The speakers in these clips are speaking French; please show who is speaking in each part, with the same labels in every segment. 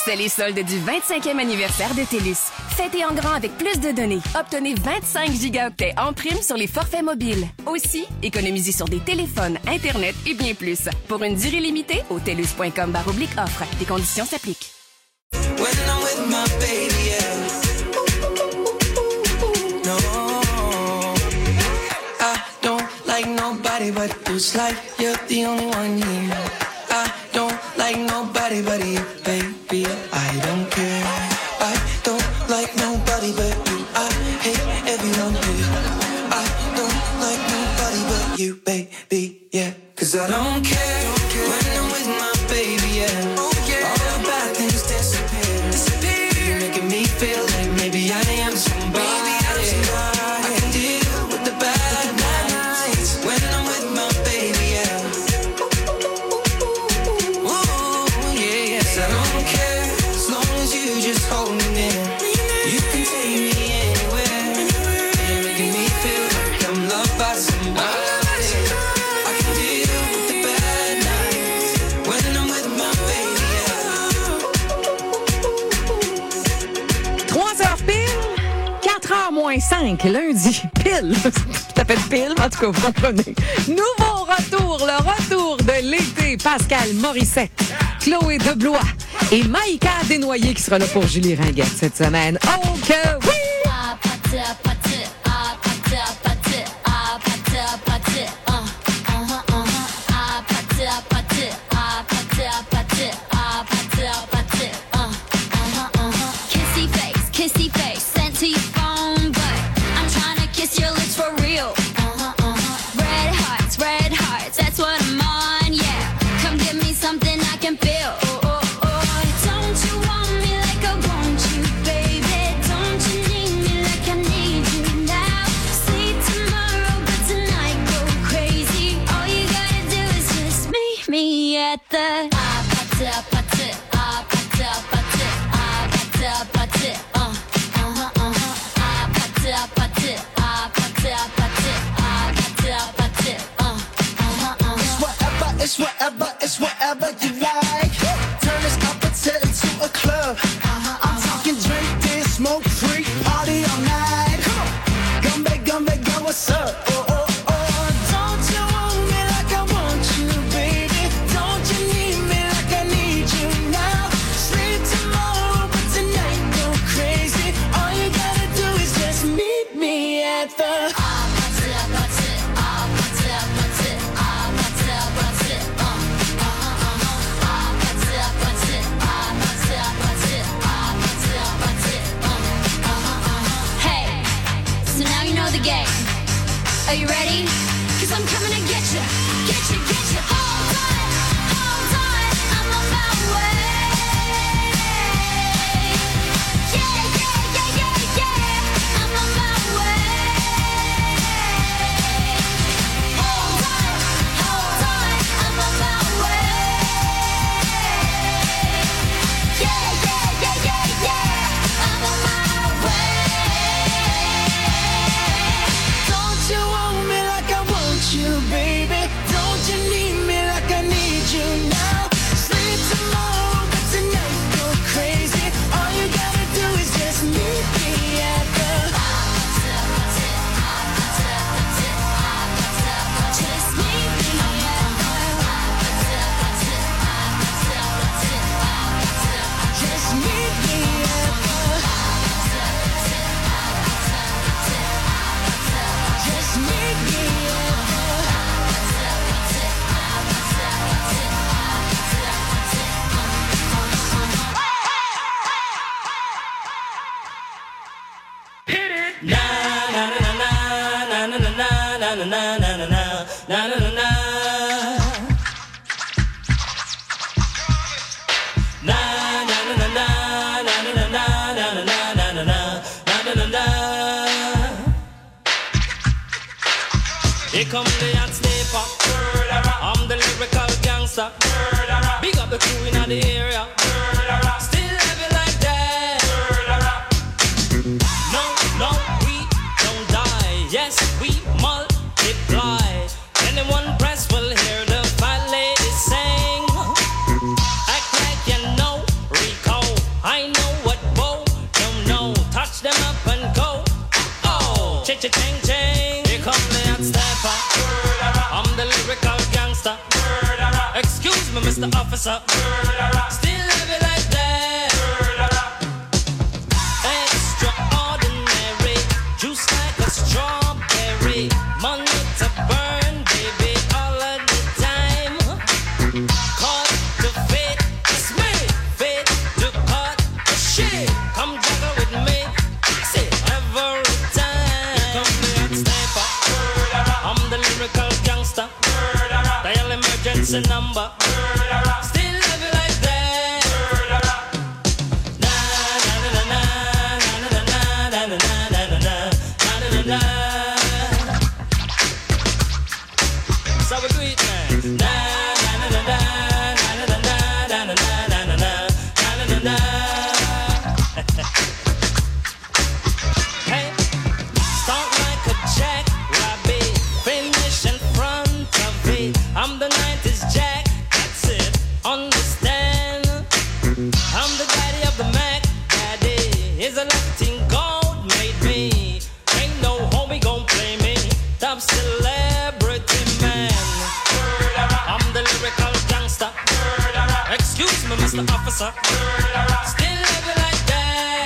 Speaker 1: C'est les soldes du 25e anniversaire de TELUS. Fêtez en grand avec plus de données. Obtenez 25 gigaoctets en prime sur les forfaits mobiles. Aussi, économisez sur des téléphones, Internet et bien plus. Pour une durée limitée, au TELUS.com/offre. Des conditions s'appliquent.
Speaker 2: When I'm with my baby, yeah. No, I don't like nobody but you. It's like you're the only one here. I don't like nobody but you, baby. I don't care. I don't like nobody but you. I hate everyone here. I don't like nobody but you, baby. Yeah, 'cause I don't care when I'm with my baby. Yeah, all the bad things disappear. You're making me feel like maybe I am somebody. I can deal with the bad nights when I'm with my baby. Yeah. Ooh, yeah, yes, I don't care as long as you just hold me near. You can take me anywhere. You're making me feel like I'm loved by somebody. I can deal with the bad nights when I'm with my baby. Yeah.
Speaker 3: 3h pile, 4h moins 5, lundi, pile. Ça fait pile, en tout cas, vous comprenez. Nouveau retour, le retour de l'été. Pascal Morissette, Chloé Deblois et Maïka Desnoyers qui sera là pour Julie Ringuette cette semaine. Oh que oui!
Speaker 4: Kissy face, sent to your phone, but I'm trying to kiss your lips for real. Red hearts, that's what I'm on, yeah. Come give me something I can feel. Don't you want me like I want you, baby? Don't you need me like I need you now? See tomorrow, but tonight go crazy. All you gotta do is just meet me at the
Speaker 2: It's whatever you like. Turn this appetite into a club. I'm talking drink, dance, smoke, free, party all night. Come back, go, what's up? Don't you want me like I want you, baby? Don't you need me like I need you now? Sleep tomorrow, but tonight go crazy. All you gotta do is just meet me at the
Speaker 4: game. Are you ready? 'Cause I'm coming to get you. Hold on, I'm on my way. Yeah, I'm on my way. Hold on, I'm on my way. Yeah, I'm on my way.
Speaker 2: Don't you want me like I want you, baby? Don't you need me like I need you now? Sleep tomorrow, but tonight go crazy. All you gotta do is just meet me at the
Speaker 4: Just meet me at
Speaker 2: just meet me at the just meet me at
Speaker 5: Here come the hot sniper. I'm the lyrical gangster. Big up the crew in the area. Still heavy like that. No, we don't die. Yes, we multiply. Anyone press will hear the fat lady sing. Act like you know Rico. ching ching. Here come the hot stepper. I'm the lyrical gangster. Excuse me, Mr. Officer. Still heavy like that. Extraordinary, juice like a strawberry. Money to burn, baby, all of the time. Caught to fit, it's me. Fit to cut the shit. Come juggle with me, say every time. Here come the hot stepper. I'm the lyrical gangster. Dial emergency number. Still love you like that. Na na na na na na na na na na na na. So we do it, man. Na na na na na na na na na na na na na. Hey, start like a jackrabbit, finish in front of it. I'm the 90s Jack, that's it, understand? I'm the daddy of the Mac, daddy. Is a Latin gold made me. Ain't no homie gon' play me. Top celebrity man. I'm the lyrical gangster. Excuse me, Mr. Officer. Still living like that.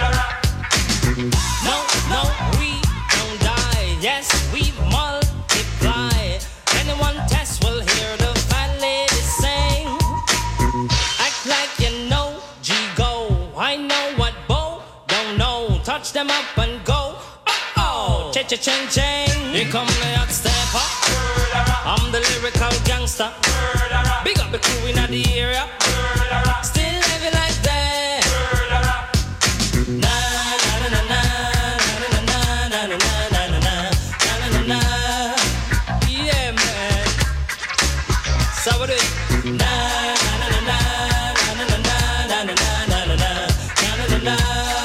Speaker 5: No, no, we don't die. Yes, we multiply. Anyone test will hear the fat lady sing. Act like you know, G-Go. I know what Bo don't know. Touch them up and go. Oh, cha-cha-ching-ching. Here come the hot stepper. I'm the lyrical gangster. Big up the crew in the area. Still living like that. Na na na na na na na na na na na na na. Yeah, man. So what it? Na na na na na na na na na na na na.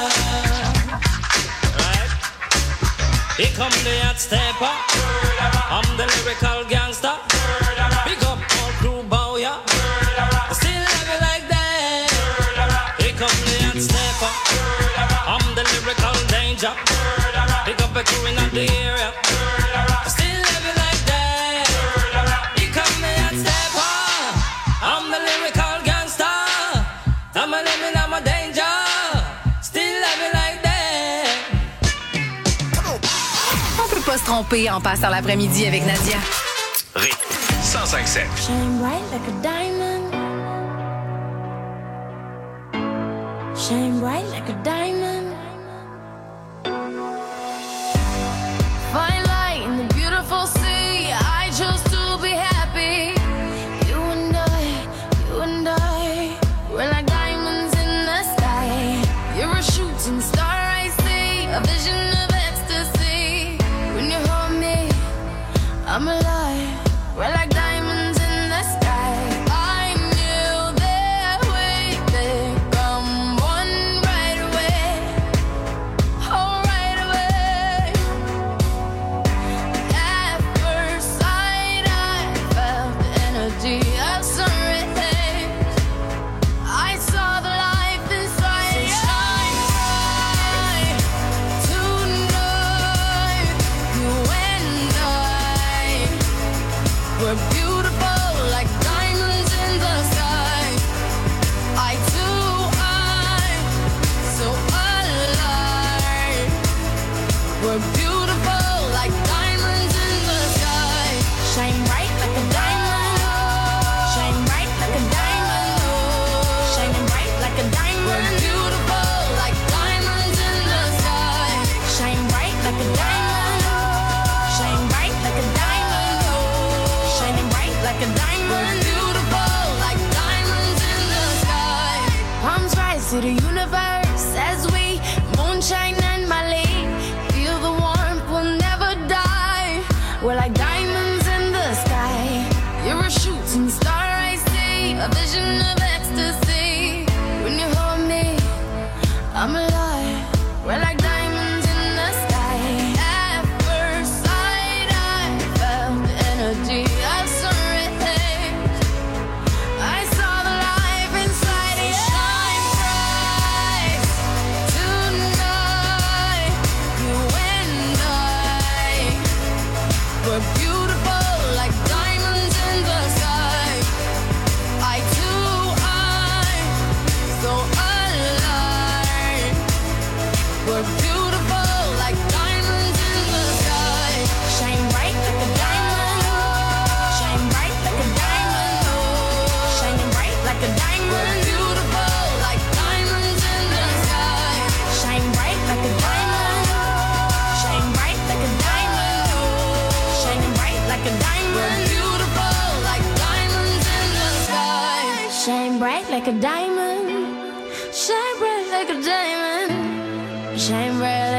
Speaker 5: Right? Here come the hot stepper. I'm the lyrical gangster. Big up all crew bow, yeah. Still living like that. Here come the hot stepper. I'm the lyrical danger. Big up the crew in the area. Still living like that. Here come the hot stepper. I'm the lyrical gangster. I'm a living, I'm a danger. Still living like that.
Speaker 1: On peut pas se tromper en passant l'après-midi avec Nadia.
Speaker 6: Rythme 105.7.
Speaker 4: Shine bright like a diamond. Shine bright like a diamond. Fine light in the beautiful sea. I chose to be happy. You and I, we're like diamonds in the sky. You're a shooting star, I see. A vision of ecstasy. When you hold me, I'm alive. We're like diamonds in the sky. I knew that we could come one right away. Oh, right away. At first sight, I felt the energy of sun rays. I saw the life inside you. Shine bright tonight. You and I, we're beautiful like diamonds in the sky. I too, I'm so alive. We're beautiful like diamonds in the sky. Shine bright like a diamond. Shine bright like a diamond. Shining bright like a diamond. We're beautiful like diamonds in the sky. Shine bright like a diamond. Shine bright like a diamond. Shining bright like a diamond. We're beautiful like diamonds in the sky. Palms rise to the universe as we moonshine and Mali. Feel the warmth, we'll never die. We're like diamonds in the sky. You're a shooting star, I see. A vision of ecstasy. When you hold me, I'm alive. We're like diamonds in the sky. At first sight, I felt the energy of sun rays. I saw the life inside you. Shine bright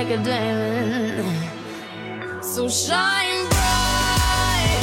Speaker 4: like a diamond. So shine bright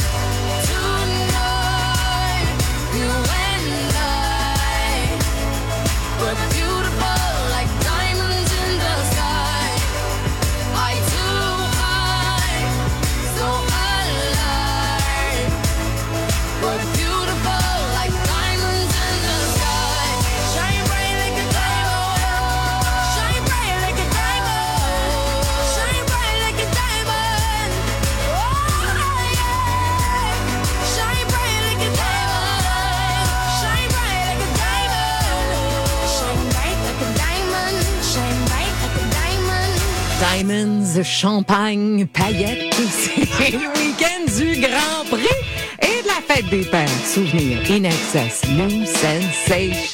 Speaker 4: tonight, you and I. We're beautiful like diamonds in the sky. Eye to eye, so alive. We're beautiful like diamonds in the sky. Shine bright like a diamond. Shine bright like a diamond. Shine bright like a diamond. Oh yeah. Shine bright like a diamond. Shine bright like a diamond. Shine bright like a diamond. Shine bright like a diamond.
Speaker 3: Diamonds, champagne, paillettes, c'est le week-end du Grand Prix et de la fête des pères. Souvenirs, In Excess, New Sensation.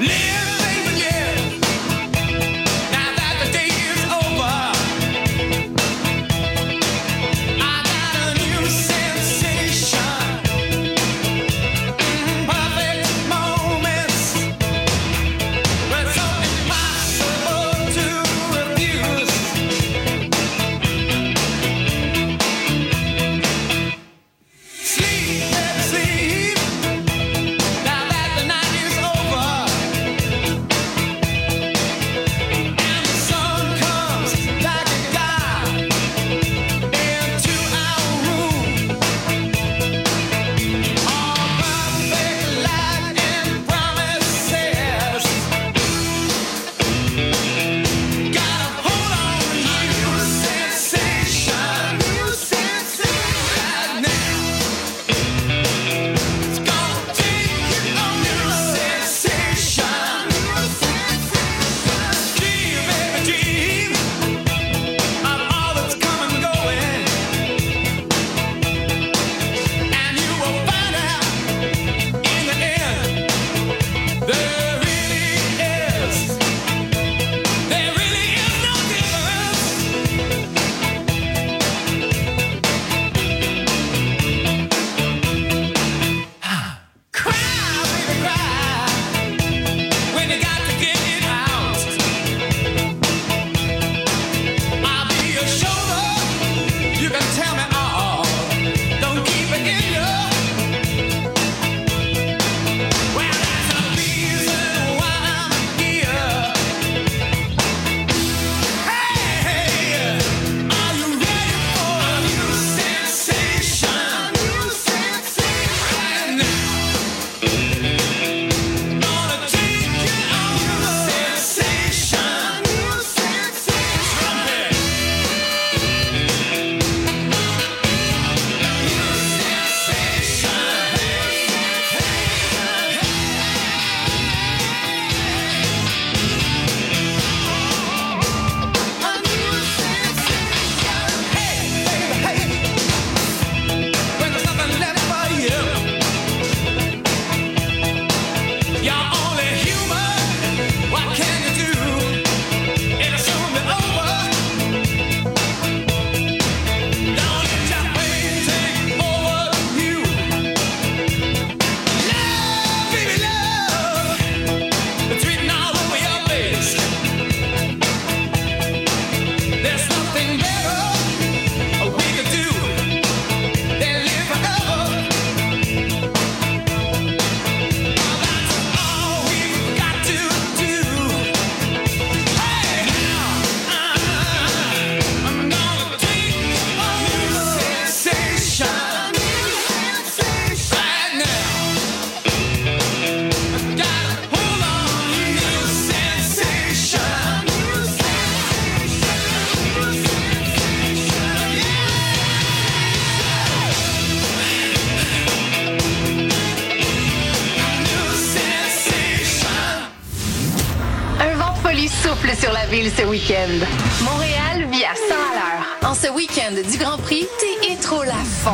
Speaker 7: Souffle sur la ville ce week-end. Montréal vit à 100 à l'heure. En ce week-end du Grand Prix, t'es étro la fond.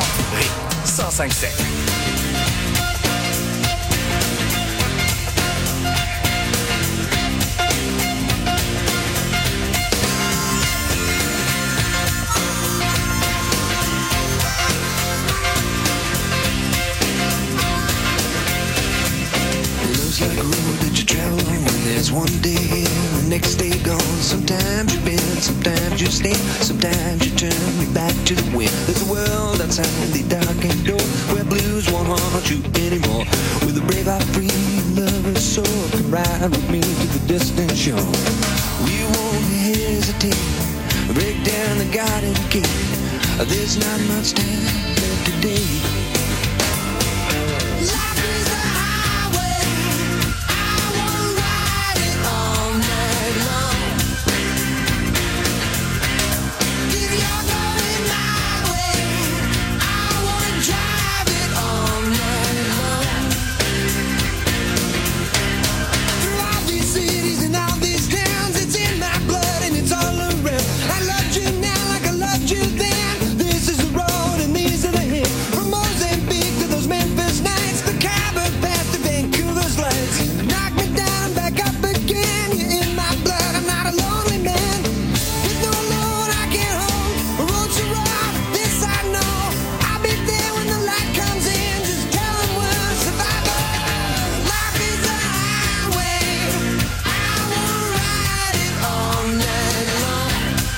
Speaker 6: 105.7.
Speaker 2: Looks like a road that you travel on. There's one one day here, the next day gone. Sometimes you bend, sometimes you stay, sometimes you turn me back to the wind. There's a world outside the darkened door where blues won't haunt you anymore. With a brave heart, free lover's soul, come ride with me to the distant shore. We won't hesitate, break down the garden gate. There's not much time left today. Life is a highway, I wanna ride it all night long. If you're going my way, I wanna drive it all night long. Through all these cities and all these towns, it's in my blood and it's all around. I loved you now like I loved you then. This is the road and these are the hills. From Mozambique to those Memphis nights, the Khyber Pass to Vancouver's lights. Knock me down, back up again. You're in my blood, I'm not a lonely man. With no load I can't hold, a road so rough, this I know. I'll be there when the light comes in, just tell them we're survivors. Life is a highway, I wanna ride it all night long.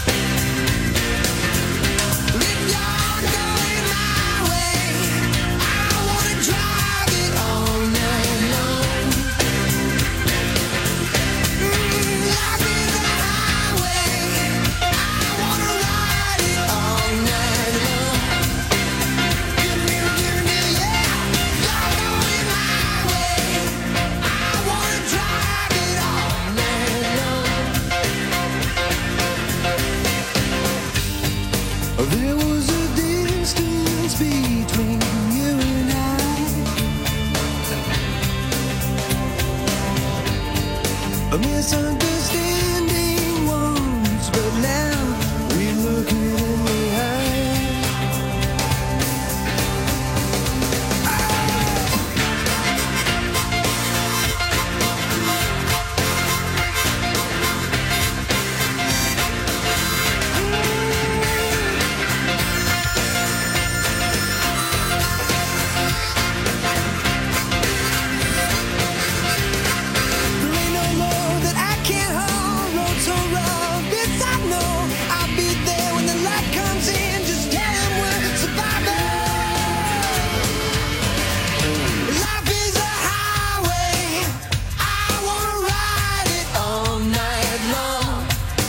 Speaker 2: If you're going my way, I wanna drive it all night long. Life is a highway, I wanna ride it all night long. Give me, yeah. You're going my way, I wanna drive it all night long. There was a distance between you and I, a misunderstanding once, but now we're looking in the eye. There ain't no load that I can't hold, road so rough, this I know. I'll be there when the light comes in, just tell them we're survivors. Life is a highway, I wanna ride it all night long.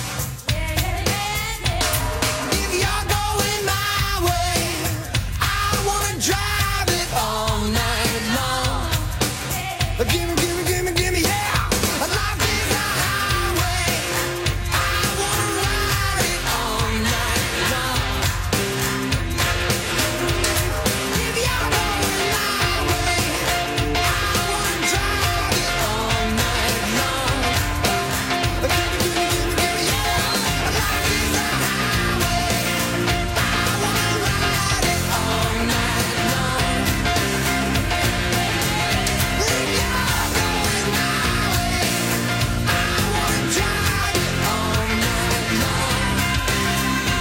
Speaker 2: If you're going my way, I wanna drive it all night long. Give me, yeah. Life is a highway, I wanna ride it all night long. If you're going my way, I wanna drive it all night long. Give me, yeah. Life is a highway, I wanna ride it all night long. If you're going my way, I wanna drive it all night long.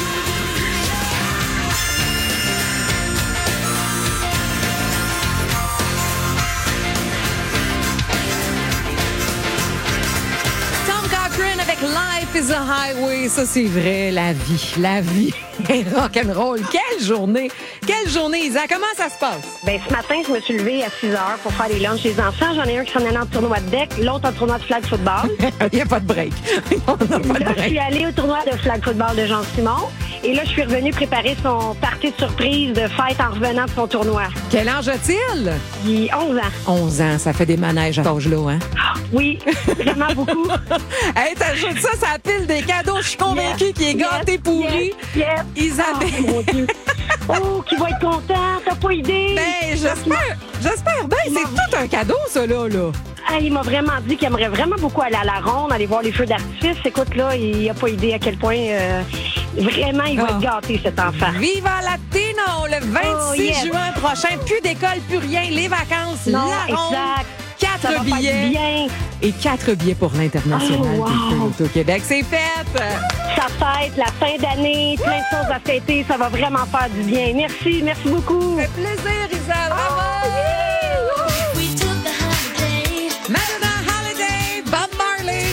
Speaker 3: Tom Cochrane avec Life is a Highway. Ça, c'est vrai, la vie. La vie est rock'n'roll. Quelle journée! Quelle journée, Isa. Comment ça se passe?
Speaker 8: Ben, ce matin, je me suis levée à 6 heures pour faire les lunchs des enfants. J'en ai un qui s'en allait en tournoi de deck, l'autre en tournoi de flag football.
Speaker 3: Il n'y a pas de break. On n'a pas de
Speaker 8: Là, je suis
Speaker 3: break.
Speaker 8: allée au tournoi de flag football de Jean-Simon. Et là, je suis revenue préparer son party de surprise de fête en revenant de son tournoi.
Speaker 3: Quel âge a-t-il?
Speaker 8: Il a 11 ans.
Speaker 3: 11 ans, ça fait des manèges à cet âge-là, hein?
Speaker 8: Oui, vraiment beaucoup.
Speaker 3: Hey, t'ajoutes ça, ça pile des cadeaux. Je suis convaincue qu'il est gâté pourri.
Speaker 8: Yes.
Speaker 3: Isabelle.
Speaker 8: Oh, mon Dieu. Oh, qui va être content. T'as pas idée.
Speaker 3: Ben, j'espère bien. C'est tout un cadeau, ça, là.
Speaker 8: Ah, il m'a vraiment dit qu'il aimerait vraiment beaucoup aller à la ronde, aller voir les feux d'artifice. Écoute, là, il n'a pas idée à quel point vraiment il va être gâté, cet enfant.
Speaker 3: Viva Latino, le 26 juin prochain. Plus d'école, plus rien. Les vacances,
Speaker 8: Non,
Speaker 3: la ronde.
Speaker 8: exact.
Speaker 3: 4
Speaker 8: Ça va
Speaker 3: billets.
Speaker 8: faire du bien.
Speaker 3: Et 4 billets pour l'International
Speaker 8: Oh, wow.
Speaker 3: des fêtes au Québec. C'est fait!
Speaker 8: Ça fête, la fin d'année, plein de choses à fêter. Ça va vraiment faire du bien. Merci, merci beaucoup.
Speaker 3: Ça fait plaisir, Isa. Bravo!
Speaker 4: We took the holiday.
Speaker 3: Madonna Holiday, Bob Marley.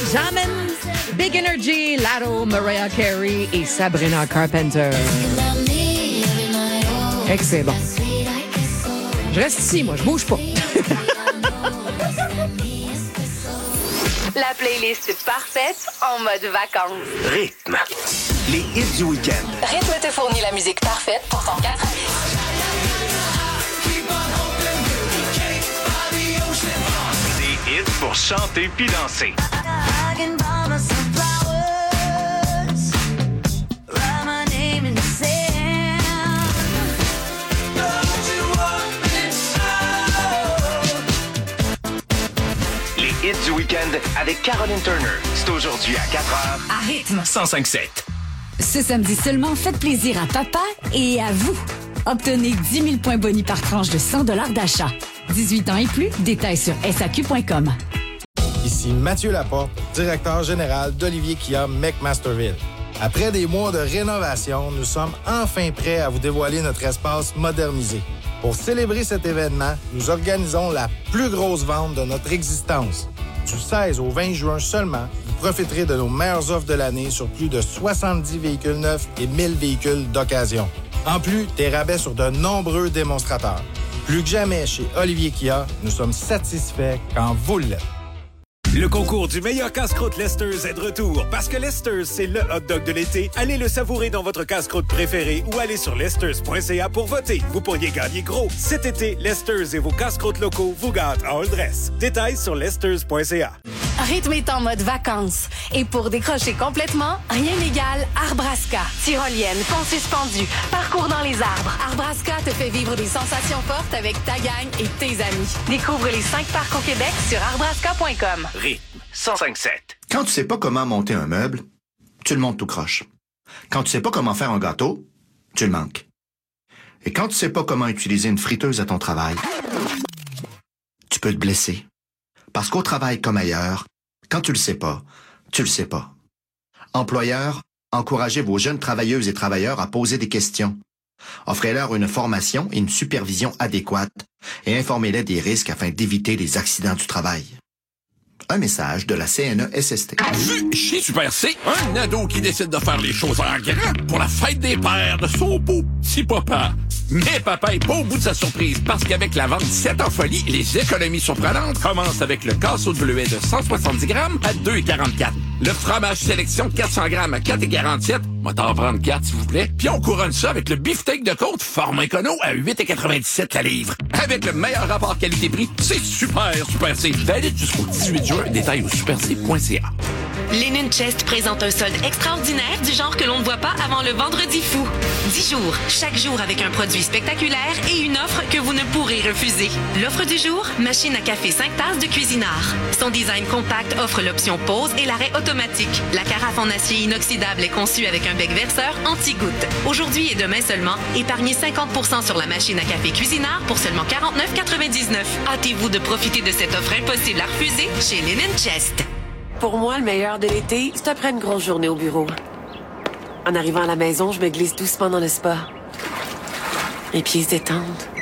Speaker 3: Jamin, Big Energy, Latto, Mariah Carey et Sabrina Carpenter. Excellent. Je reste ici, moi, je bouge pas.
Speaker 7: La playlist parfaite en mode vacances.
Speaker 6: Rythme. Les hits du week-end.
Speaker 7: Rythme te fournit la musique parfaite pour ton 4 à 10.
Speaker 6: Des hits pour chanter puis danser. Les hits du week-end avec Caroline Turner. C'est aujourd'hui à 4h.
Speaker 1: À rythme.
Speaker 6: 105.7.
Speaker 9: Ce samedi seulement, faites plaisir à papa et à vous. Obtenez 10 000 points boni par tranche de 100 $ d'achat. 18 ans et plus, détails sur SAQ.com.
Speaker 10: Ici Mathieu Laporte, directeur général d'Olivier Kia McMasterville. Après des mois de rénovation, nous sommes enfin prêts à vous dévoiler notre espace modernisé. Pour célébrer cet événement, nous organisons la plus grosse vente de notre existence. Du 16 au 20 juin seulement, vous profiterez de nos meilleures offres de l'année sur plus de 70 véhicules neufs et 1000 véhicules d'occasion. En plus, des rabais sur de nombreux démonstrateurs. Plus que jamais, chez Olivier Kia, nous sommes satisfaits quand vous l'êtes.
Speaker 11: Le concours du meilleur casse-croûte Lester's est de retour. Parce que Lester's, c'est le hot dog de l'été. Allez le savourer dans votre casse-croûte préféré ou allez sur lesters.ca pour voter. Vous pourriez gagner gros. Cet été, Lester's et vos casse-croûtes locaux vous gâtent en all dress. Détails sur lesters.ca.
Speaker 1: Rythme est en mode vacances. Et pour décrocher complètement, rien n'égale Arbrasca. Tyrolienne, pont suspendu, parcours dans les arbres. Arbrasca te fait vivre des sensations fortes avec ta gang et tes amis. Découvre les 5 parcs au Québec sur arbrasca.com.
Speaker 6: Rythme 105.7.
Speaker 12: Quand tu sais pas comment monter un meuble, tu le montes tout croche. Quand tu sais pas comment faire un gâteau, tu le manques. Et quand tu sais pas comment utiliser une friteuse à ton travail, tu peux te blesser. Parce qu'au travail comme ailleurs, quand tu le sais pas, tu le sais pas. Employeurs, encouragez vos jeunes travailleuses et travailleurs à poser des questions. Offrez-leur une formation et une supervision adéquate et informez-les des risques afin d'éviter les accidents du travail. Un message de la CNESST.
Speaker 13: Chez Super C, un ado qui décide de faire les choses en grand pour la fête des pères de son beau petit papa. Mais papa est pas au bout de sa surprise parce qu'avec la vente 7 en folie, les économies surprenantes commencent avec le casseau de bleuet de 170 grammes à 2,44. Le fromage sélection 400 grammes à 4,47. Moi, t'en prendre 4, s'il vous plaît. Puis on couronne ça avec le beefsteak de côte format écono à 8,97 la livre. Avec le meilleur rapport qualité-prix, c'est super C. Valide jusqu'au 18 juin. Détails au superc.ca.
Speaker 14: Linen Chest présente un solde extraordinaire du genre que l'on ne voit pas avant le vendredi fou. 10 jours, chaque jour avec un produit spectaculaire et une offre que vous ne pourrez refuser. L'offre du jour, machine à café 5 tasses de Cuisinart. Son design compact offre l'option pause et l'arrêt automatique. La carafe en acier inoxydable est conçue avec un bec verseur anti-goutte. Aujourd'hui et demain seulement, épargnez 50% sur la machine à café Cuisinart pour seulement 49,99. Hâtez-vous de profiter de cette offre impossible à refuser chez Linen Chest.
Speaker 15: Pour moi, le meilleur de l'été, c'est après une grosse journée au bureau. En arrivant à la maison, je me glisse doucement dans le spa. Mes pieds se détendent.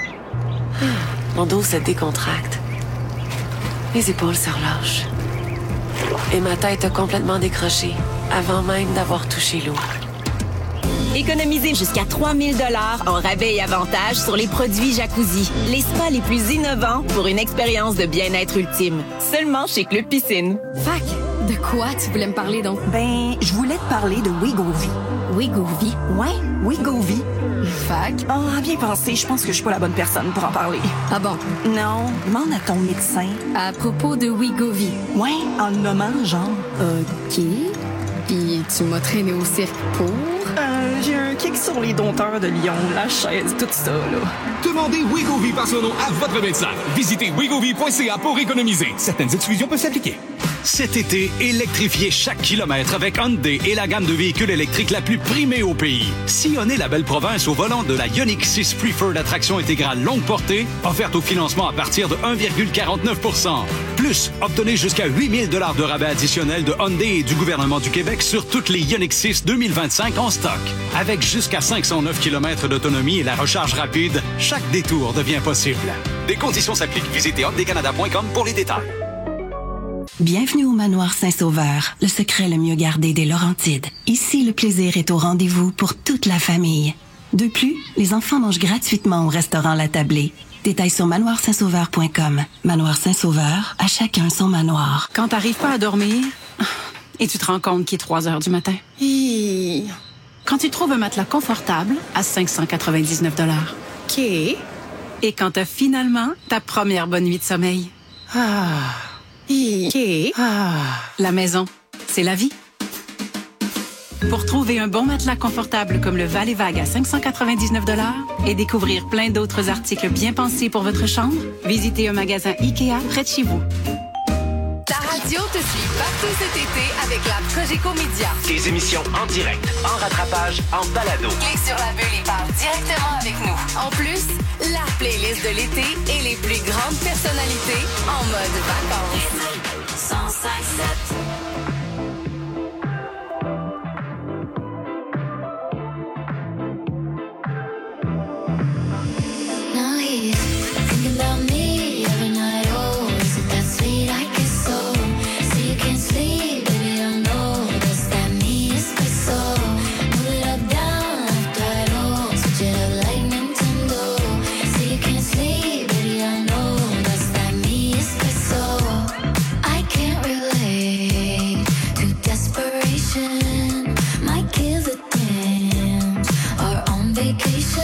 Speaker 15: Mon dos se décontracte. Les épaules se relâchent. Et ma tête a complètement décroché avant même d'avoir touché l'eau.
Speaker 16: Économisez jusqu'à 3 000 $ en rabais et avantages sur les produits Jacuzzi. Les spas les plus innovants pour une expérience de bien-être ultime. Seulement chez Club Piscine.
Speaker 17: Fac, de quoi tu voulais me parler donc?
Speaker 18: Ben, je voulais te parler de Wegovy.
Speaker 17: Wegovy?
Speaker 18: Ouais, Wegovy.
Speaker 17: Fac?
Speaker 18: Ah, bien pensé, je pense que je suis pas la bonne personne pour en parler.
Speaker 17: Ah bon?
Speaker 18: Non, demande à ton médecin.
Speaker 17: À propos de Wegovy?
Speaker 18: Ouais, en le nommant, genre.
Speaker 17: OK. Puis tu m'as traîné au cirque pour?
Speaker 18: J'ai un kick sur les dompteurs de Lyon, la chaise, tout ça, là.
Speaker 19: Demandez Wegovy par son nom à votre médecin. Visitez wegovy.ca pour économiser. Certaines exclusions peuvent s'appliquer. Cet été, électrifiez chaque kilomètre avec Hyundai et la gamme de véhicules électriques la plus primée au pays. Sillonnez la belle province au volant de la Ioniq 6 Preferred à traction intégrale longue portée, offerte au financement à partir de 1,49%. Plus, obtenez jusqu'à 8 000 $ de rabais additionnels de Hyundai et du gouvernement du Québec sur toutes les Ioniq 6 2025 en stock. Avec jusqu'à 509 km d'autonomie et la recharge rapide, chaque détour devient possible. Des conditions s'appliquent. Visitez hyundaicanada.com pour les détails.
Speaker 20: Bienvenue au Manoir Saint-Sauveur, le secret le mieux gardé des Laurentides. Ici, le plaisir est au rendez-vous pour toute la famille. De plus, les enfants mangent gratuitement au restaurant La Tablée. Détails sur manoirsaintsauveur.com. Manoir Saint-Sauveur, à chacun son manoir.
Speaker 18: Quand t'arrives pas à dormir et tu te rends compte qu'il est 3 heures du matin. Quand tu trouves un matelas confortable à 599 $. OK. Et quand t'as finalement ta première bonne nuit de sommeil. OK. La maison, c'est la vie. Pour trouver un bon matelas confortable comme le Val et Vague à 599 $ et découvrir plein d'autres articles bien pensés pour votre chambre, visitez un magasin IKEA près de chez vous.
Speaker 1: Ta radio te suit partout cet été avec la Cogeco Média.
Speaker 6: Des émissions en direct, en rattrapage, en balado.
Speaker 1: Clique sur la bulle et parle directement avec nous. En plus, la playlist de l'été et les plus grandes personnalités en mode vacances. 105.7.
Speaker 4: Now he's thinking about me every night. Oh, is it that sweet? I guess so. So you can't sleep, baby. I know that's that me espresso. Move it up, down, left, right. Oh, switch it up like Nintendo. So you can't sleep, baby. I know that's that me espresso. I can't relate to desperation. Might give a damn. Or on vacation.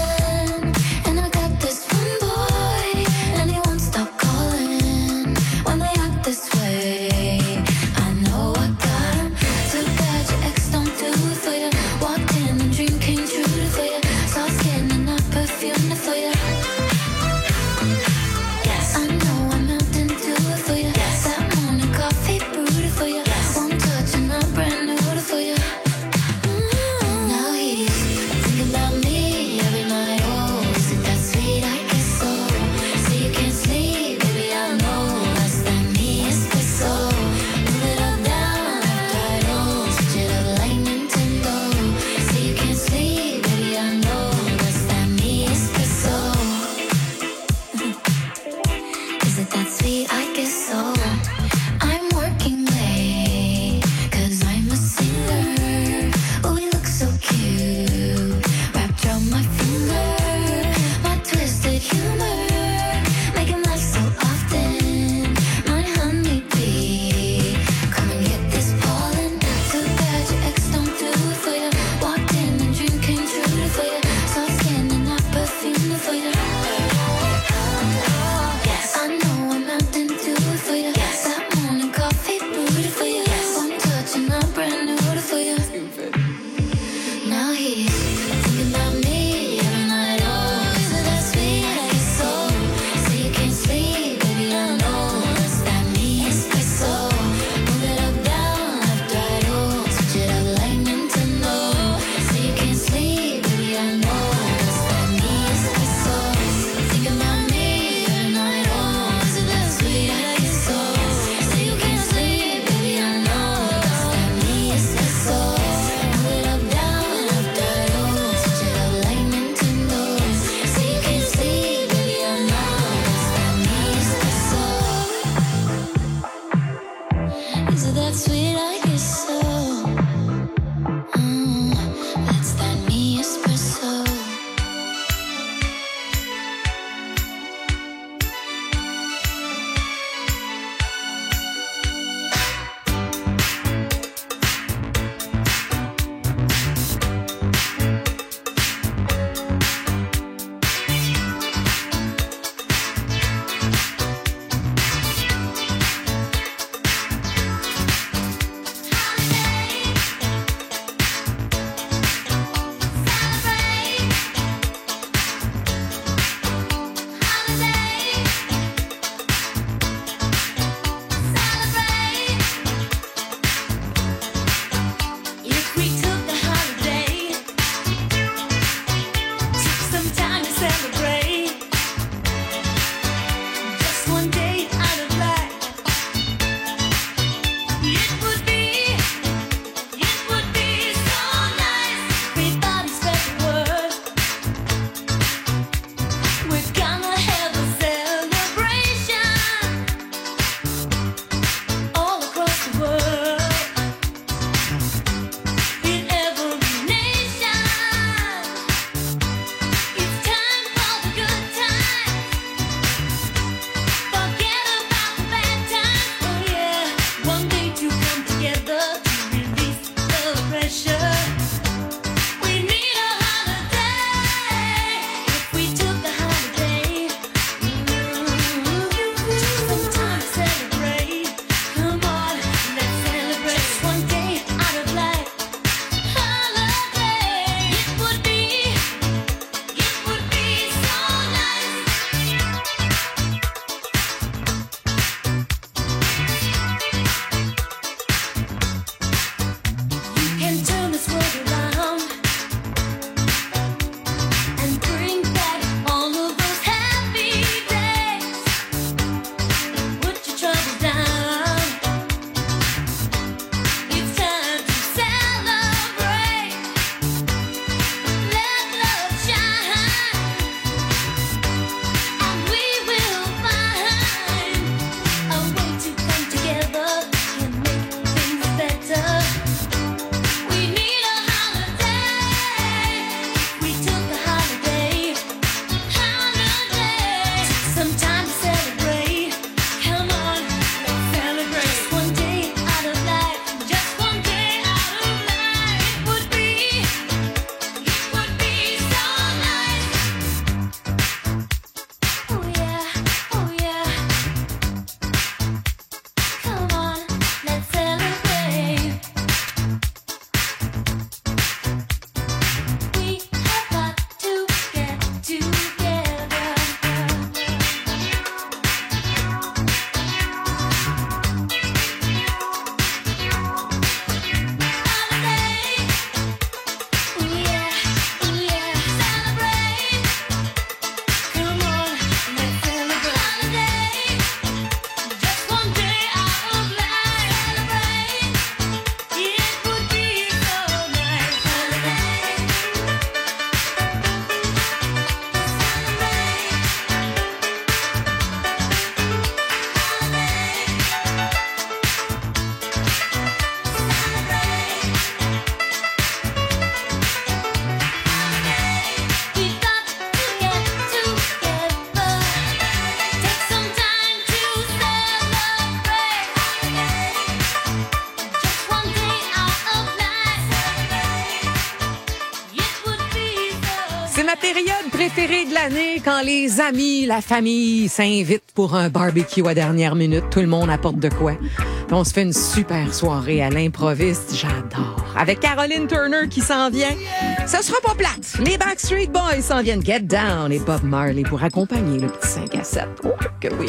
Speaker 3: période préférée de l'année, quand les amis, la famille s'invitent pour un barbecue à dernière minute. Tout le monde apporte de quoi. Puis on se fait une super soirée à l'improviste. J'adore. Avec Caroline Turner qui s'en vient. Ça sera pas plate. Les Backstreet Boys s'en viennent. Get Down et Bob Marley pour accompagner le petit 5 à 7. Oh, que oui.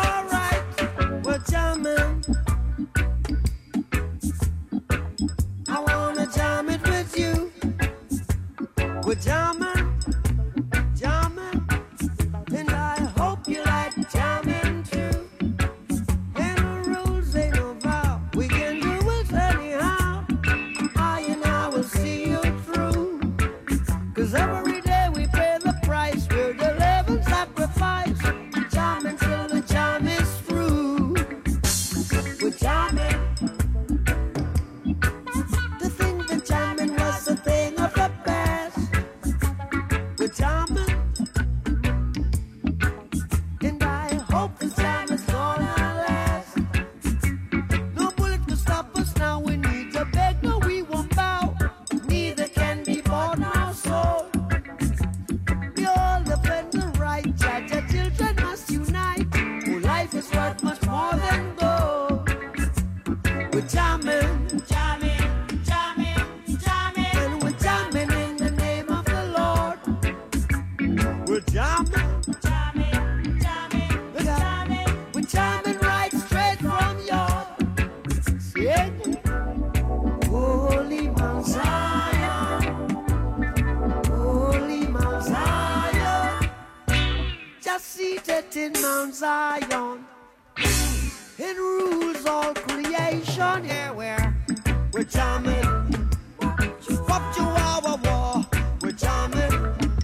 Speaker 2: We're jamming, jamming, and I hope you like jamming too. And the rules ain't no vow, we can do it anyhow. I and I will see you through. 'Cause every day we pay the price, we're the living sacrifice. Jamming till the jam is through. We're jamming. To think that jamming was a thing of the past. Jamming, and I hope this jam is gonna last. No bullet can stop us now. We need to beg, no, we won't bow. Neither can be bought nor sold. We all defend the right. Judge, our children must unite. Oh, life is worth much more than gold. We're jamming, jamming, jamming, jamming, and we're jamming in the name of the Lord. We're jamming, jamming, jamming, jamming. We're jamming right straight from your Holy Mount Zion, Holy Mount Zion, just seated in Mount Zion, it rules all creation. Yeah, we're jamming, what you are, war. We're jamming.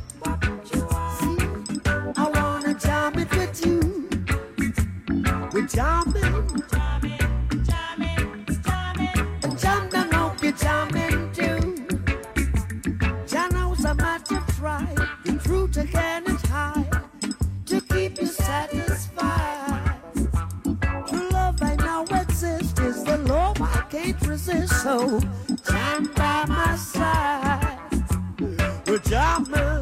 Speaker 2: I wanna jam it with you. We're jamming, jamming, jamming, jamming. And jam down, hope you're jamming too. Jah knows how much you try. The truth again is high to keep you satisfied. True love I know exists is the love I can't resist. So jam by my side. We're jamming.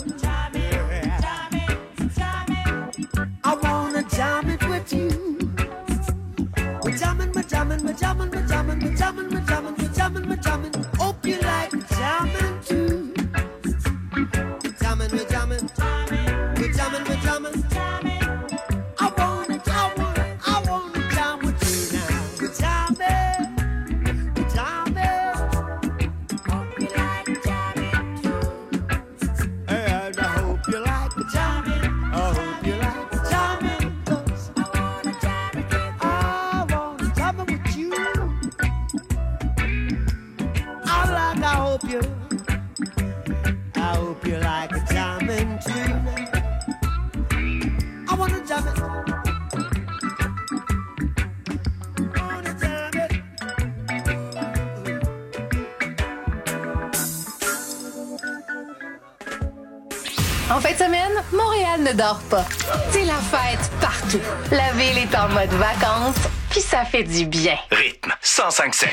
Speaker 2: I wanna jam it with you. We're jamming, we're jamming, we're jamming, we're jamming, we're jamming, we're jamming, we're jamming, we're jamming. Hope you like jamming too. We're jamming, we're jamming, we're jamming, we're jamming. I wanna jam with you now. We're jamming, we're jamming. Hope you like jamming too. And I hope you like jamming. I hope you like. I hope you like a jamming too. I wanna jam it. I wanna jam it.
Speaker 7: En fin de semaine, Montréal ne dort pas. C'est la fête partout. La ville est en mode vacances, puis ça fait du bien.
Speaker 6: Rythme 105.7.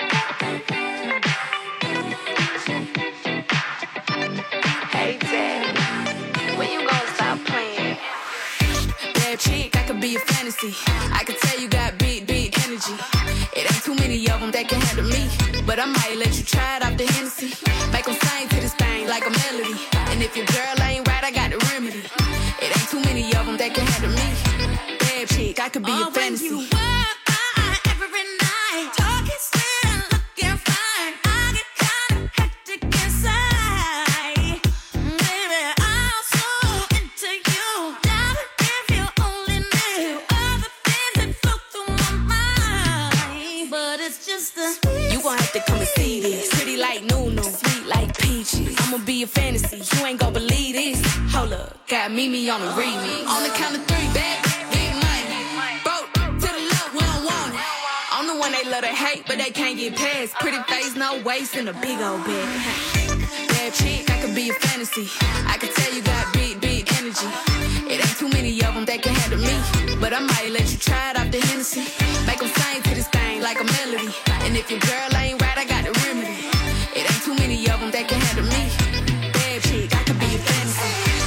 Speaker 21: Chick, I could be a fantasy. I could tell you got big energy. It ain't too many of them that can handle me. But I might let you try it off the Hennessy. Make them sing to this thing like a melody. And if your girl ain't right, I got the remedy. It ain't too many of them that can handle me. Bad chick, I could be a fantasy. When you work every night, talking sweet, looking fine. I get kinda hectic inside. Baby, I'm so into you. If you only knew all the things that flow through my mind. But it's just a you gon' have to come and see this. Pretty like Nunu, sweet like peaches. I'ma be a fantasy, you ain't gon' believe this. Hold up, got Mimi on the remix. On the count of 3, back, get money. Broke to the left, we don't want it. I'm the one they love to hate, but they can't get past. Pretty face, no waist, and a big old bag. Bad chick, I could be a fantasy. I could tell you got big energy. It ain't too many of them that can handle me. But I might let you try it off the Hennessy. Make them sing to this thing like a melody. And if your girl ain't right, I got the remedy. It ain't too many of them that can handle me. Bad chick, I could be a fantasy.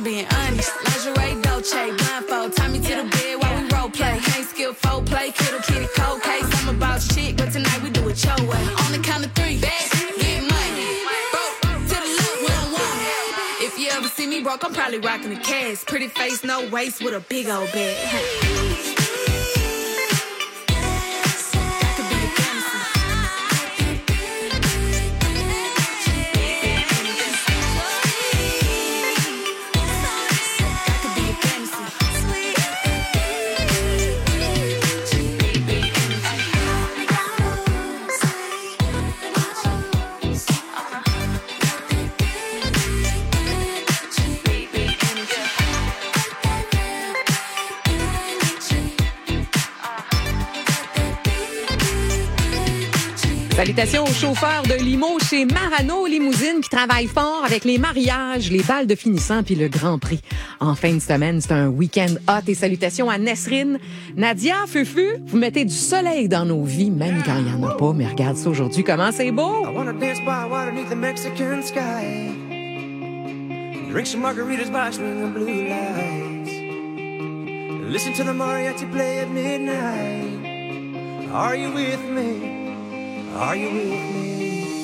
Speaker 21: being honest. Lingerie, Dolce, blindfold. Tie me to the bed while we role play. Can't skill folk play, kittle kitty cold case. I'm about shit, but tonight we do it your way. On the count of three, bad, get money. Broke to the left, we don't want it. If you ever see me broke, I'm probably rocking the cash. Pretty face, no waist, with a big old bag.
Speaker 3: Salutations aux chauffeurs de limo chez Marano Limousine qui travaillent fort avec les mariages, les balles de finissant puis le Grand Prix. En fin de semaine, c'est un week-end hot et salutations à Nesrine. Nadia, Fufu, vous mettez du soleil dans nos vies, même quand il n'y en a pas. Mais regarde ça aujourd'hui, comment c'est beau!
Speaker 2: I wanna dance by water beneath the Mexican sky. Drink some margaritas by swinging blue lights. Listen to the mariachi play at midnight. Are you with me? Are you with me?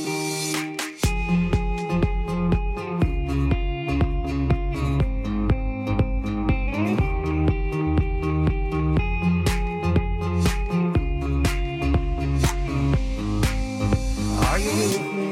Speaker 2: Are you with me?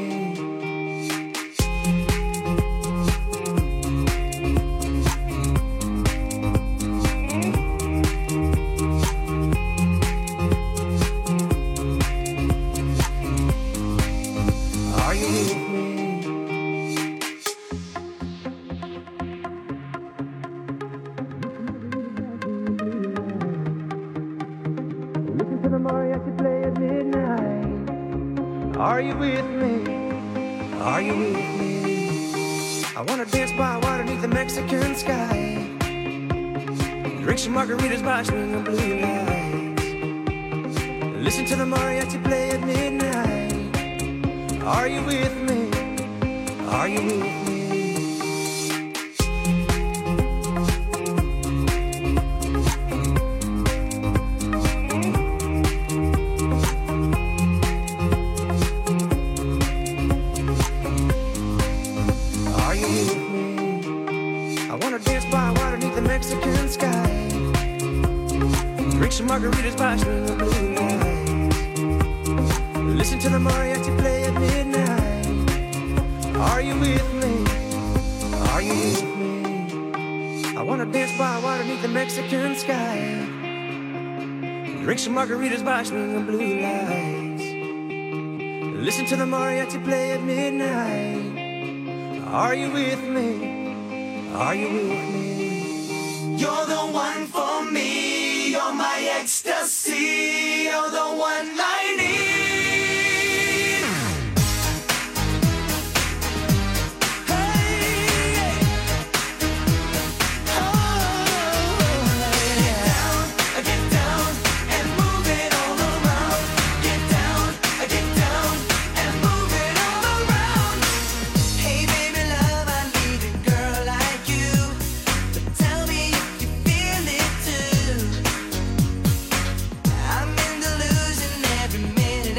Speaker 2: Are you with me? Are you with me? I wanna dance by water beneath the Mexican sky. Drink some margaritas by swinging blue lights. Listen to the mariachi play at midnight. Are you with me? Are you with me? Mexican sky. Drink some margaritas by swinging blue lights. Listen to the mariachi play at midnight. Are you with me? Are you with me? I wanna dance by water beneath the Mexican sky. Drink some margaritas by swinging blue lights. Listen to the mariachi play at midnight. Are you with me? Are you with me? You're the one for me, you're my ecstasy, you're the one I need. Hey, oh, get down and move it all around. Get down and move it all around. Hey baby love, I need a girl like you. Tell me I'm in delusion every minute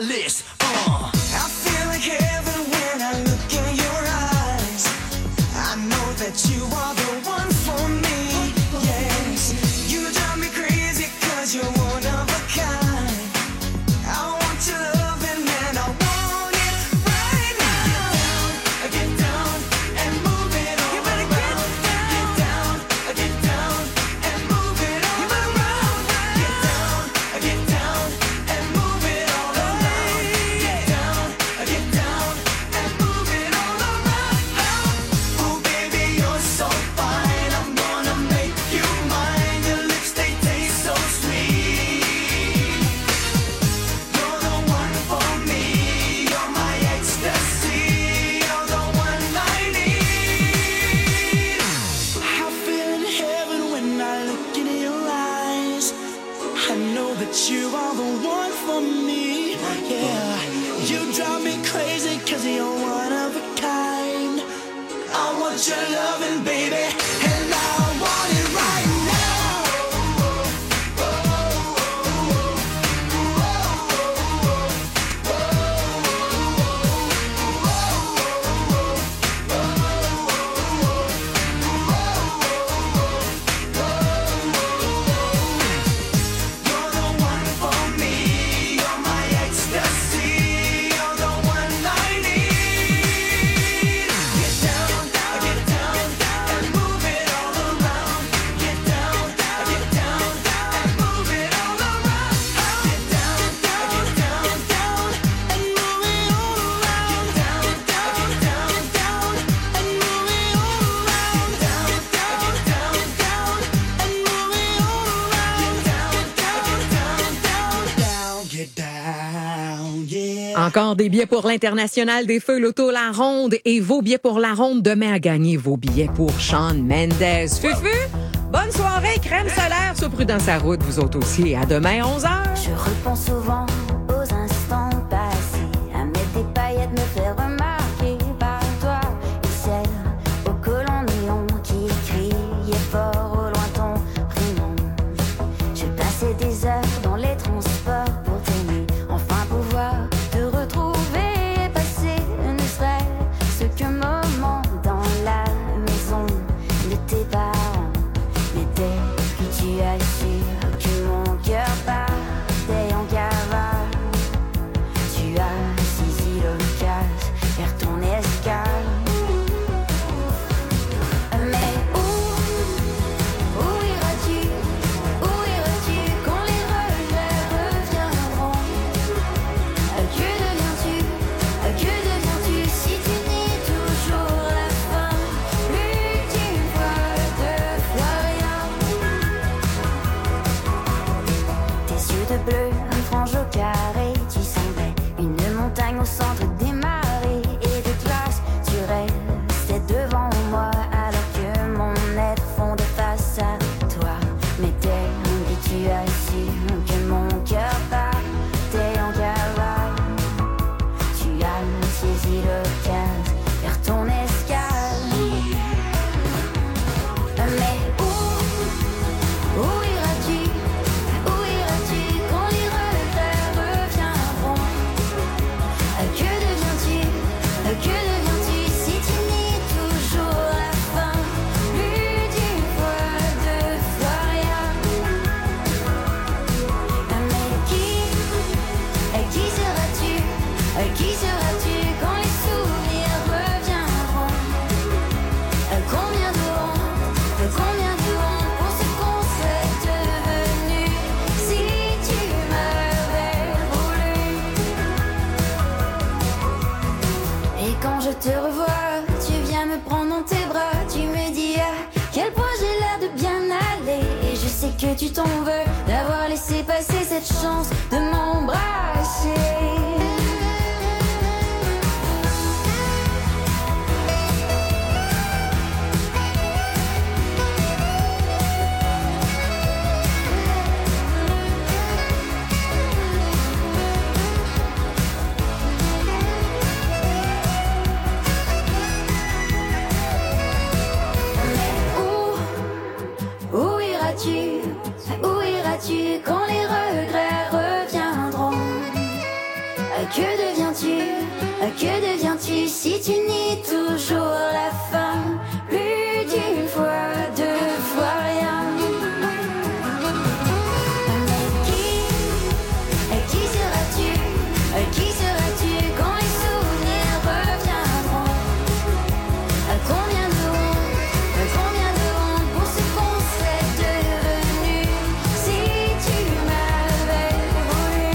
Speaker 2: list. I feel like heaven when I look in your eyes. I know that you are the one for me. Yes, you drive me crazy 'cause you're one of a kind. I want your loving and I want it right now. Get down and move it all around. Get down and move it all around. Get down and move it all around. Get down and move it all around. Oh baby, you're so fine. I'm gonna make you mine. Your lips, they taste so sweet. You're the one for me. You're my ecstasy. You're the one I need. I feel in heaven when I look in your eyes. I know that you are the one for me. Yeah, you drive me crazy 'cause you're one of a kind. I want your loving, baby, and I want it right now. You're the one for me. You're my ecstasy. You're the one I need. Get down and move it all around. Get down and move it all around. Get down and move it all around. Get down and move it all around. Get down, yeah.
Speaker 3: Encore des billets pour l'International des Feux Loto La Ronde et vos billets pour La Ronde demain à gagner vos billets pour Shawn Mendes. Fufu, bonne soirée, crème solaire sur Prudence à route, vous autres aussi. À demain, 11h.
Speaker 4: Je repense souvent aux instants passés, à mettre des paillettes, me faire remarquer par toi. Et celle au collant néon qui criait fort au loin ton prénom. Je passais des heures dans les transports pour t'aimer, enfin pouvoir te retrouver et passer ne serait-ce qu'un moment dans la maison de tes parents. Mais dès que tu as su que mon cœur partait en cavale, tu as saisi l'occasion vers ton escale. Mais où iras-tu quand les regrets reviendront? Que deviens-tu si tu nies toujours la fin? L'ultime fois de Florian. Tes yeux de bleu, une frange au carré, tu semblais une montagne au centre des marées et de glace. Tu restais devant moi alors que mon être fondait face à toi. Mais dès que tu as su que mon cœur partait en cavale, tu as saisi l'occasion vers ton escale. Mais où iras-tu quand les regrets reviendront? Que deviens-tu si tu nies toujours la fin? L'ultime fois de Florian. Mais qui seras-tu quand les souvenirs reviendront? Combien de honte pour ce qu'on serait devenu si tu m'avais voulu. Et quand je te revois, tu viens me prendre dans tes bras, tu me dis à quel point j'ai l'air de bien aller. Et je sais que tu t'en veux d'avoir laissé passer cette chance de m'embrasser. Où iras-tu quand les regrets reviendront? si tu nies toujours la fin, plus d'une fois, deux fois rien. Qui seras-tu? Qui seras-tu quand les souvenirs reviendront? Combien de honte pour ce qu'on serait devenu si tu m'avais voulu.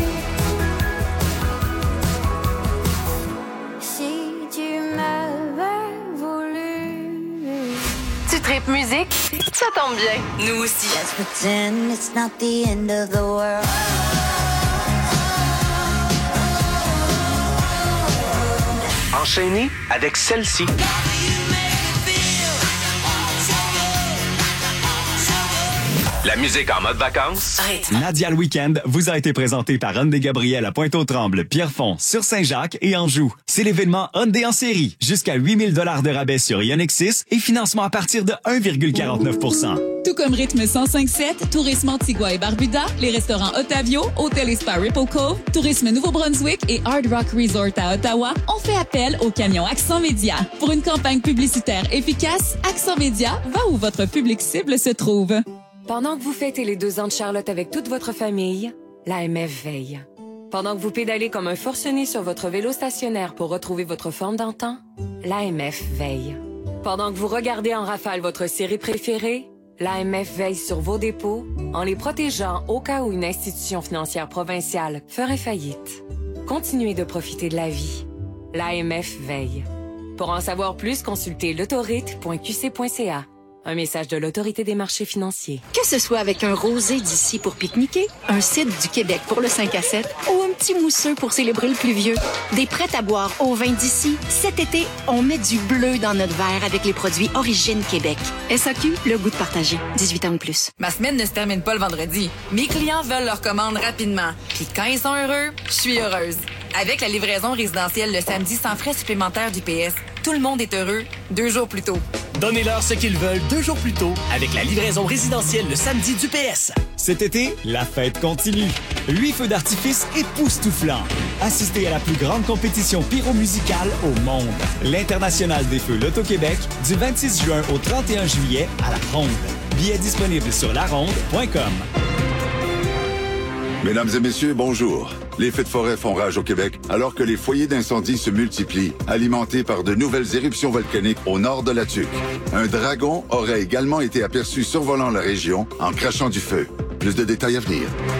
Speaker 4: Si tu m'avais voulu.
Speaker 14: Tu tripes musique? Ça tombe bien. Nous aussi.
Speaker 4: Let's pretend it's not the end of the world.
Speaker 6: Enchaîné avec celle-ci. La musique en mode vacances.
Speaker 5: Nadia le Week-end vous a été présenté par Hyundai Gabriel à Pointe-aux-Trembles, Pierrefonds, sur Saint-Jacques et Anjou. C'est l'événement Hyundai en série. Jusqu'à 8 000 $ de rabais sur Ioniq 6 et financement à partir de 1,49 %.
Speaker 22: Tout comme Rythme 105.7, Tourisme Antigua et Barbuda, les restaurants Ottavio, Hôtel et Spa Ripple Cove, Tourisme Nouveau-Brunswick et Hard Rock Resort à Ottawa ont fait appel au camion Accent Média. Pour une campagne publicitaire efficace, Accent Média va où votre public cible se trouve.
Speaker 1: Pendant que vous fêtez les 2 ans de Charlotte avec toute votre famille, l'AMF veille. Pendant que vous pédalez comme un forcené sur votre vélo stationnaire pour retrouver votre forme d'antan, l'AMF veille. Pendant que vous regardez en rafale votre série préférée, l'AMF veille sur vos dépôts en les protégeant au cas où une institution financière provinciale ferait faillite. Continuez de profiter de la vie. L'AMF veille. Pour en savoir plus, consultez l'autorite.qc.ca. Un message de l'Autorité des marchés financiers.
Speaker 23: Que ce soit avec un rosé d'ici pour pique-niquer, un cidre du Québec pour le 5 à 7 ou un petit mousseux pour célébrer le pluvieux, des prêts à boire au vin d'ici, cet été, on met du bleu dans notre verre avec les produits Origine Québec. SAQ, le goût de partager. 18 ans ou plus.
Speaker 24: Ma semaine ne se termine pas le vendredi. Mes clients veulent leur commande rapidement. Puis quand ils sont heureux, je suis heureuse. Avec la livraison résidentielle le samedi sans frais supplémentaires du PS, tout le monde est heureux 2 jours plus tôt.
Speaker 25: Donnez-leur ce qu'ils veulent 2 jours plus tôt avec la livraison résidentielle le samedi du PS.
Speaker 5: Cet été, la fête continue. 8 feux d'artifice époustouflants. Assistez à la plus grande compétition pyromusicale au monde. L'International des Feux Loto-Québec du 26 juin au 31 juillet à La Ronde. Billets disponibles sur laronde.com.
Speaker 26: Mesdames et messieurs, bonjour. Les feux de forêt font rage au Québec alors que les foyers d'incendie se multiplient, alimentés par de nouvelles éruptions volcaniques au nord de la Tuque. Un dragon aurait également été aperçu survolant la région en crachant du feu. Plus de détails à venir.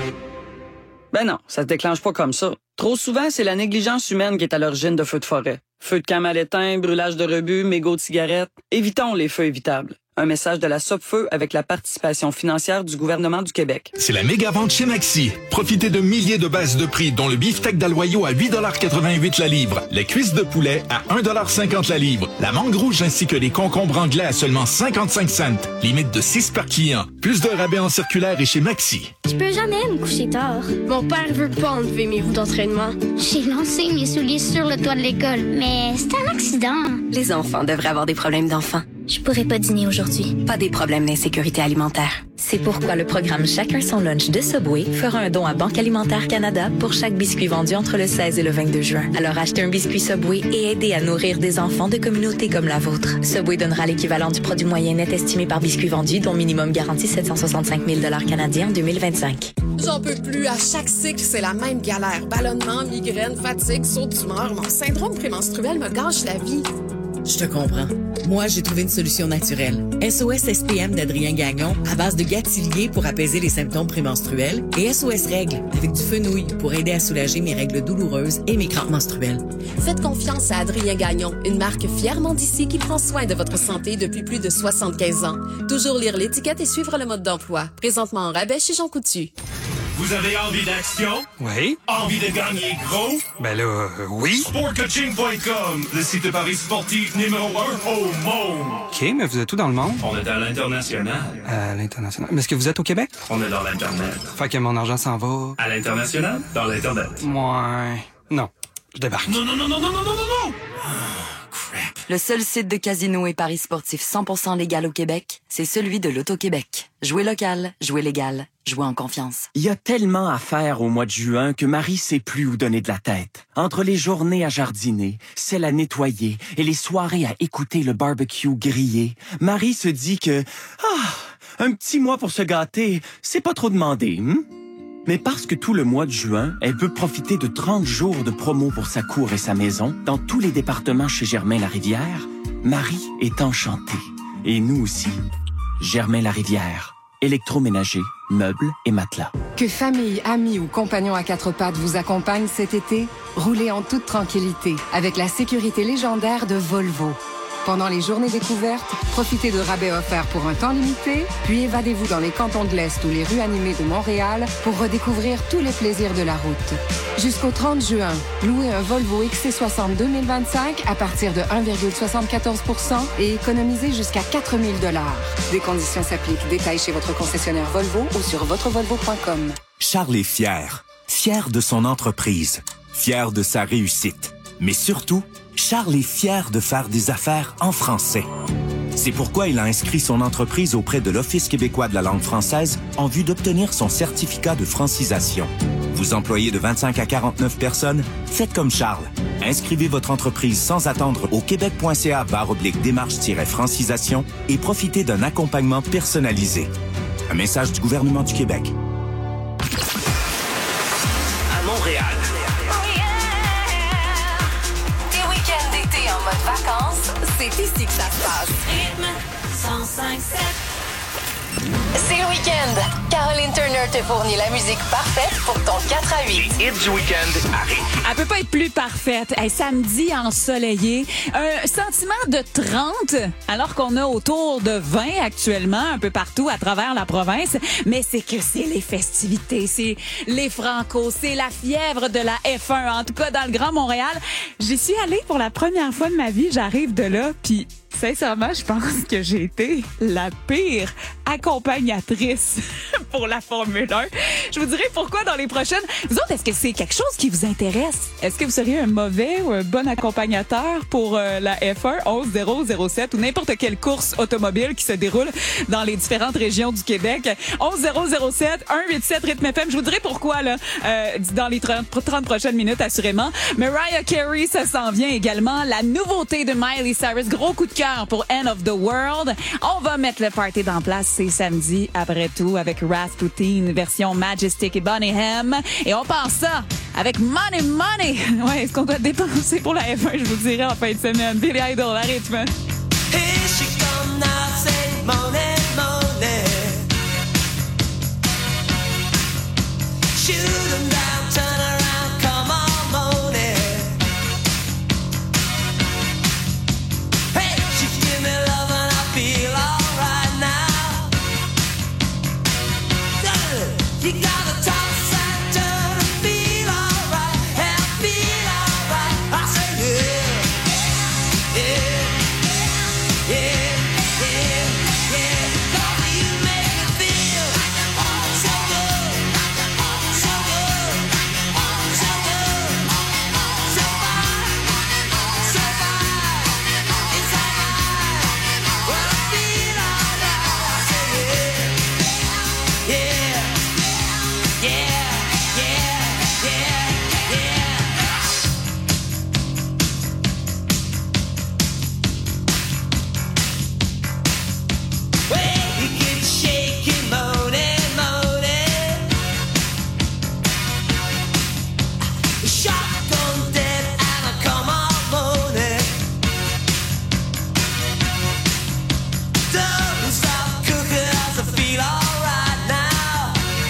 Speaker 27: Ben non, ça se déclenche pas comme ça. Trop souvent, c'est la négligence humaine qui est à l'origine de feux de forêt. Feux de camp mal éteints, brûlage de rebut, mégots de cigarettes. Évitons les feux évitables. Un message de la Sopfeu avec la participation financière du gouvernement du Québec.
Speaker 28: C'est la méga vente chez Maxi. Profitez de milliers de baisses de prix, dont le beefsteak d'Aloyau à 8,88 la livre, les cuisses de poulet à 1,50 la livre, la mangue rouge ainsi que les concombres anglais à seulement 55 cents. Limite de 6 par client. Plus de rabais en circulaire et chez Maxi.
Speaker 4: Je peux jamais me coucher tard. Mon père veut pas enlever mes roues d'entraînement. J'ai lancé mes souliers sur le toit de l'école, mais c'est un accident.
Speaker 14: Les enfants devraient avoir des problèmes d'enfants.
Speaker 4: Je pourrais pas dîner aujourd'hui.
Speaker 14: Pas des problèmes d'insécurité alimentaire. C'est pourquoi le programme Chacun son lunch de Subway fera un don à Banque Alimentaire Canada pour chaque biscuit vendu entre le 16 et le 22 juin. Alors achetez un biscuit Subway et aidez à nourrir des enfants de communautés comme la vôtre. Subway donnera l'équivalent du produit moyen net estimé par biscuit vendu, dont minimum garanti 765 000 $ canadiens en 2025.
Speaker 29: J'en peux plus. À chaque cycle, c'est la même galère. Ballonnement, migraine, fatigue, saut d'humeur. Mon syndrome prémenstruel me gâche la vie.
Speaker 30: Je te comprends. Moi, j'ai trouvé une solution naturelle. SOS SPM d'Adrien Gagnon, à base de gâtillier pour apaiser les symptômes prémenstruels, et SOS Règles, avec du fenouil pour aider à soulager mes règles douloureuses et mes crampes menstruelles.
Speaker 29: Faites confiance à Adrien Gagnon, une marque fièrement d'ici qui prend soin de votre santé depuis plus de 75 ans. Toujours lire l'étiquette et suivre le mode d'emploi. Présentement en rabais chez Jean Coutu.
Speaker 31: Vous avez envie d'action?
Speaker 32: Oui.
Speaker 31: Envie de gagner gros?
Speaker 32: Ben là, oui.
Speaker 31: Sportcoaching.com, le site de paris sportif numéro 1 au monde.
Speaker 32: OK, mais vous êtes où dans le monde?
Speaker 31: On est à l'international.
Speaker 32: À l'international. Mais est-ce que vous êtes au Québec?
Speaker 31: On est dans l'Internet.
Speaker 32: Fait que mon argent s'en va.
Speaker 31: À l'international? Dans l'Internet.
Speaker 32: Ouais. Non. Je débarque.
Speaker 31: Non. Ah, crap.
Speaker 8: Le seul site de casino et paris sportifs 100% légal au Québec, c'est celui de l'Auto-Québec. Jouez local, jouez légal, jouez en confiance.
Speaker 9: Il y a tellement à faire au mois de juin que Marie sait plus où donner de la tête. Entre les journées à jardiner, celles à nettoyer et les soirées à écouter le barbecue grillé, Marie se dit que un petit mois pour se gâter, c'est pas trop demandé, Mais parce que tout le mois de juin, elle peut profiter de 30 jours de promo pour sa cour et sa maison dans tous les départements chez Germain-Larivière, Marie est enchantée. Et nous aussi. Germain-Larivière. Électroménager, meubles et matelas.
Speaker 10: Que famille, amis ou compagnons à quatre pattes vous accompagnent cet été, roulez en toute tranquillité avec la sécurité légendaire de Volvo. Pendant les journées découvertes, profitez de rabais offerts pour un temps limité, puis évadez-vous dans les cantons de l'Est ou les rues animées de Montréal pour redécouvrir tous les plaisirs de la route. Jusqu'au 30 juin, louez un Volvo XC60 2025 à partir de 1,74 % et économisez jusqu'à 4 000 $. Des conditions s'appliquent. Détails chez votre concessionnaire Volvo ou sur votrevolvo.com.
Speaker 11: Charles est fier. Fier de son entreprise. Fier de sa réussite. Mais surtout, Charles est fier de faire des affaires en français. C'est pourquoi il a inscrit son entreprise auprès de l'Office québécois de la langue française en vue d'obtenir son certificat de francisation. Vous employez de 25 à 49 personnes? Faites comme Charles. Inscrivez votre entreprise sans attendre au québec.ca/démarche-francisation et profitez d'un accompagnement personnalisé. Un message du gouvernement du Québec.
Speaker 6: À Montréal.
Speaker 7: En mode vacances, c'est ici que ça se passe.
Speaker 4: Rythme 105.7.
Speaker 7: C'est le week-end. Caroline Turner te fournit la musique parfaite pour ton 4 à 8.
Speaker 6: Les hits du week-end arrivent.
Speaker 3: Elle peut pas être plus parfaite. Hey, samedi ensoleillé, un sentiment de 30, alors qu'on a autour de 20 actuellement, un peu partout à travers la province. Mais c'est que c'est les festivités, c'est les Franco, c'est la fièvre de la F1. En tout cas, dans le Grand Montréal, j'y suis allée pour la première fois de ma vie. J'arrive de là, puis sincèrement, je pense que j'ai été la pire accompagnatrice pour la Formule 1. Je vous dirai pourquoi dans les prochaines. Vous autres, est-ce que c'est quelque chose qui vous intéresse? Est-ce que vous seriez un mauvais ou un bon accompagnateur pour la F1 11007 ou n'importe quelle course automobile qui se déroule dans les différentes régions du Québec? 11007 187 Rythme FM. Je vous dirai pourquoi là dans les 30 prochaines minutes assurément. Mariah Carey, ça s'en vient également. La nouveauté de Miley Cyrus, gros coup de cœur pour End of the World. On va mettre le party dans place, c'est samedi après tout avec Rasputin version Majestic et Bonnie M. Et on passe ça avec Money Money. Ouais, est-ce qu'on doit dépenser pour la F1? Je vous dirai en fin de semaine. Billy Idol, à rythme.
Speaker 2: Here she come now, say money, money. Shoot 'em down, turn around, come on, money. Hey, she give me love and I feel alright now. You gotta toss and turn and feel alright, and feel alright. I say yeah, yeah, yeah, yeah, yeah. 'Cause you make me feel so good, so good, so good, so fine, so fine. It's alright when I feel alright. I say yeah, yeah. Yeah, yeah, yeah, yeah. Well, you get shaky, money, money. Shotgun dead and I come on, money. Don't stop cooking as I feel alright now.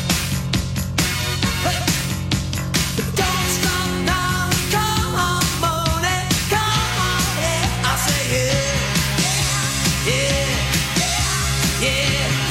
Speaker 2: Don't stop now, come on, money, come on, yeah. I say yeah, yeah, yeah,